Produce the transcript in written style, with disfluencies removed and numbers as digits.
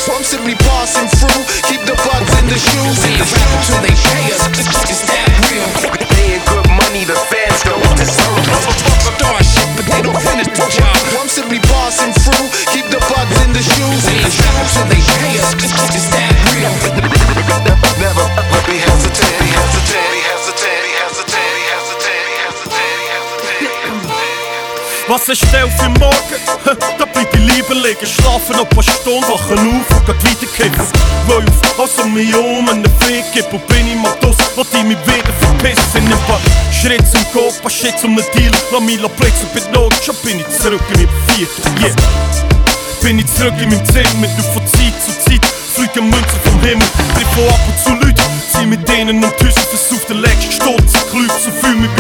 Constantly passing through, keep the buds in the shoes. We rap until they pay us, it's that real. Paying good money, the fans don't deserve. Start shit, but they don't finish the job. Constantly passing through, keep the buds in the shoes. We rap until they pay us, it's that real. Never let me hesitate, hesitate, hesitate, hesitate, hesitate, hesitate, hesitate. Was ist der für morgen? Da bleib ich lieber liegen, schlafen noch ein paar Stunden, wachen auf und geht weiterkicken. Weil auf also mich einen Weg gibt und bin ich mal draus, will ich mich wieder verpissen. Nimm ein paar Schritte zum Go, ein paar Schritte zum Deal, lass mich blitzen bei Not, schon bin ich zurück in meinem Viertel, yeah. Bin ich zurück in meinem Zimmer, du von Zeit zu Zeit fliegen Münzen vom Himmel, triff ab und zu Leute, zieh mit denen um die Hüsse, versuch den letzten Sturz, ich klüg so viel mit